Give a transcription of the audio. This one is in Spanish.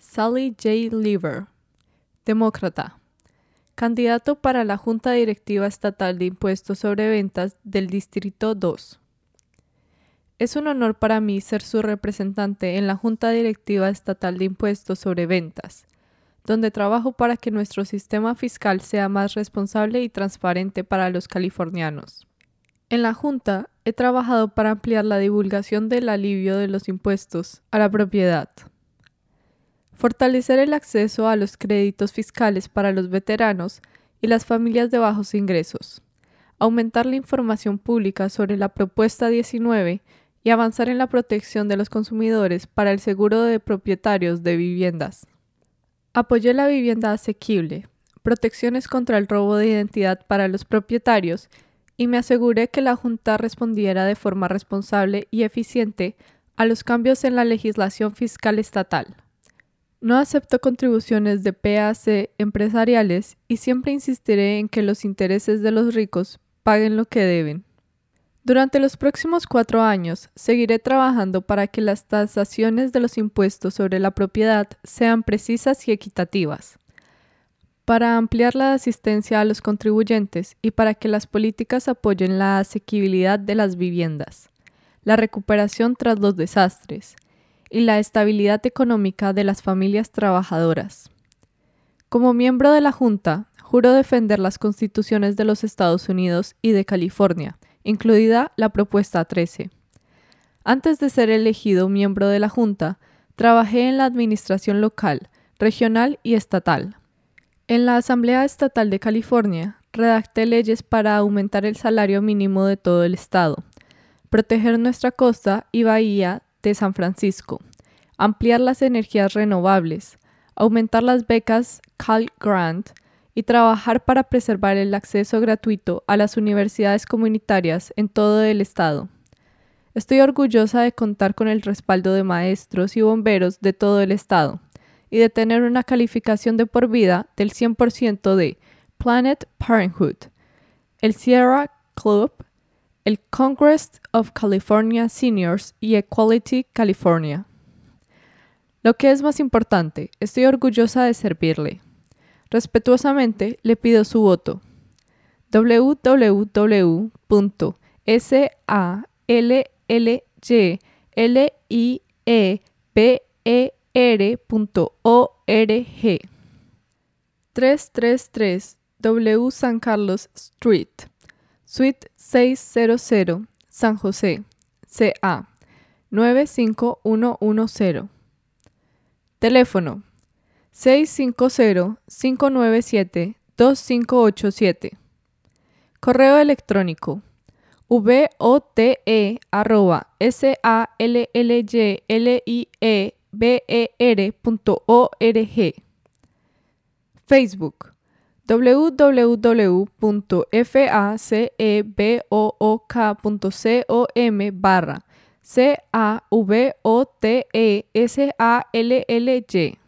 Sally J. Lever, demócrata, candidato para la Junta Directiva Estatal de Impuestos sobre Ventas del Distrito 2. Es un honor para mí ser su representante en la Junta Directiva Estatal de Impuestos sobre Ventas, donde trabajo para que nuestro sistema fiscal sea más responsable y transparente para los californianos. En la Junta he trabajado para ampliar la divulgación del alivio de los impuestos a la propiedad, fortalecer el acceso a los créditos fiscales para los veteranos y las familias de bajos ingresos, aumentar la información pública sobre la Propuesta 19 y avanzar en la protección de los consumidores para el seguro de propietarios de viviendas. Apoyé la vivienda asequible, protecciones contra el robo de identidad para los propietarios y me aseguré que la Junta respondiera de forma responsable y eficiente a los cambios en la legislación fiscal estatal. No acepto contribuciones de PAC empresariales y siempre insistiré en que los intereses de los ricos paguen lo que deben. Durante los próximos 4 años, seguiré trabajando para que las tasaciones de los impuestos sobre la propiedad sean precisas y equitativas, para ampliar la asistencia a los contribuyentes y para que las políticas apoyen la asequibilidad de las viviendas, la recuperación tras los desastres y la estabilidad económica de las familias trabajadoras. Como miembro de la Junta, juro defender las constituciones de los Estados Unidos y de California, incluida la Propuesta 13. Antes de ser elegido miembro de la Junta, trabajé en la administración local, regional y estatal. En la Asamblea Estatal de California, redacté leyes para aumentar el salario mínimo de todo el estado, proteger nuestra costa y bahía de San Francisco, ampliar las energías renovables, aumentar las becas Cal Grant y trabajar para preservar el acceso gratuito a las universidades comunitarias en todo el estado. Estoy orgullosa de contar con el respaldo de maestros y bomberos de todo el estado y de tener una calificación de por vida del 100% de Planned Parenthood, el Sierra Club, el Congress of California Seniors y Equality California. Lo que es más importante, estoy orgullosa de servirle. Respetuosamente le pido su voto. www.sallieber.org 333 W San Carlos Street, Suite 600, San José, CA 95110. Teléfono 650-597-2587. Correo electrónico vote@sallieber.org. Facebook www.facebook.com/CAVOTESALLY